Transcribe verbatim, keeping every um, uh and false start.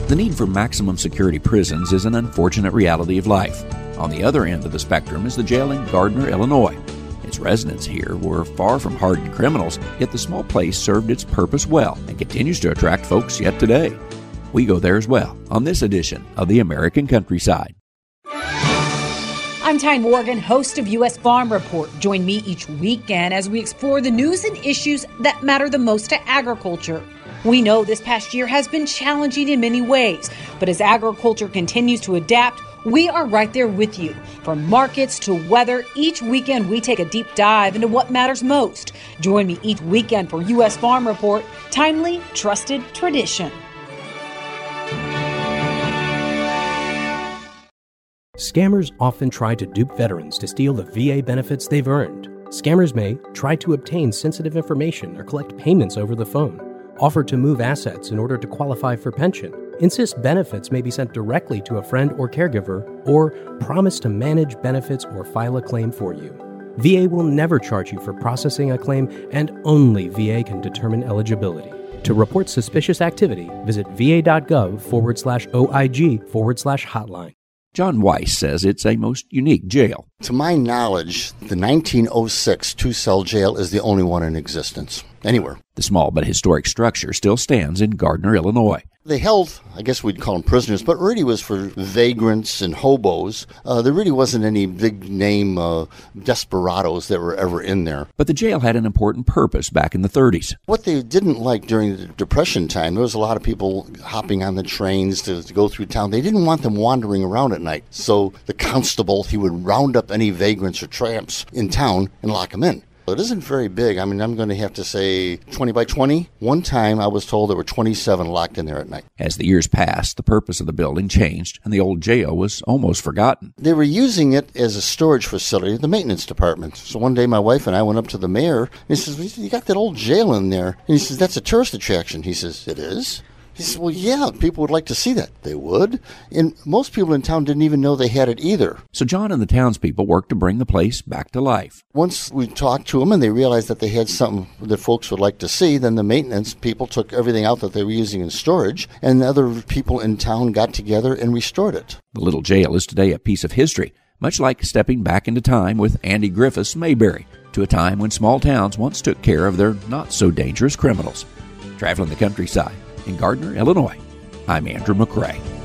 The need for maximum security prisons is an unfortunate reality of life. On the other end of the spectrum is the jail in Gardner, Illinois. Its residents here were far from hardened criminals, yet the small place served its purpose well and continues to attract folks yet today. We go there as well on this edition of the American Countryside. I'm Ty Morgan, host of U S Farm Report. Join me each weekend as we explore the news and issues that matter the most to agriculture. We know this past year has been challenging in many ways, but as agriculture continues to adapt, we are right there with you. From markets to weather, each weekend we take a deep dive into what matters most. Join me each weekend for U S Farm Report, timely, trusted tradition. Scammers often try to dupe veterans to steal the V A benefits they've earned. Scammers may try to obtain sensitive information or collect payments over the phone, offer to move assets in order to qualify for pension, insist benefits may be sent directly to a friend or caregiver, or promise to manage benefits or file a claim for you. V A will never charge you for processing a claim, and only V A can determine eligibility. To report suspicious activity, visit va.gov forward slash OIG forward slash hotline. John Weiss says it's a most unique jail. To my knowledge, the nineteen oh six two-cell jail is the only one in existence anywhere. The small but historic structure still stands in Gardner, Illinois. They held, I guess we'd call them prisoners, but really was for vagrants and hobos. Uh, there really wasn't any big-name uh, desperados that were ever in there. But the jail had an important purpose back in the thirties. What they didn't like during the Depression time, there was a lot of people hopping on the trains to, to go through town. They didn't want them wandering around at night. So the constable, he would round up any vagrants or tramps in town and lock them in. It isn't very big. I mean, I'm going to have to say twenty by twenty. One time I was told there were twenty-seven locked in there at night. As the years passed, the purpose of the building changed, and the old jail was almost forgotten. They were using it as a storage facility, the maintenance department. So one day my wife and I went up to the mayor, and he says, you got that old jail in there. And he says, that's a tourist attraction. He says, it is? He says, well, yeah, people would like to see that. They would. And most people in town didn't even know they had it either. So John and the townspeople worked to bring the place back to life. Once we talked to them and they realized that they had something that folks would like to see, then the maintenance people took everything out that they were using in storage, and other people in town got together and restored it. The little jail is today a piece of history, much like stepping back into time with Andy Griffith's Mayberry, to a time when small towns once took care of their not-so-dangerous criminals. Traveling the countryside in Gardner, Illinois, I'm Andrew McCrae.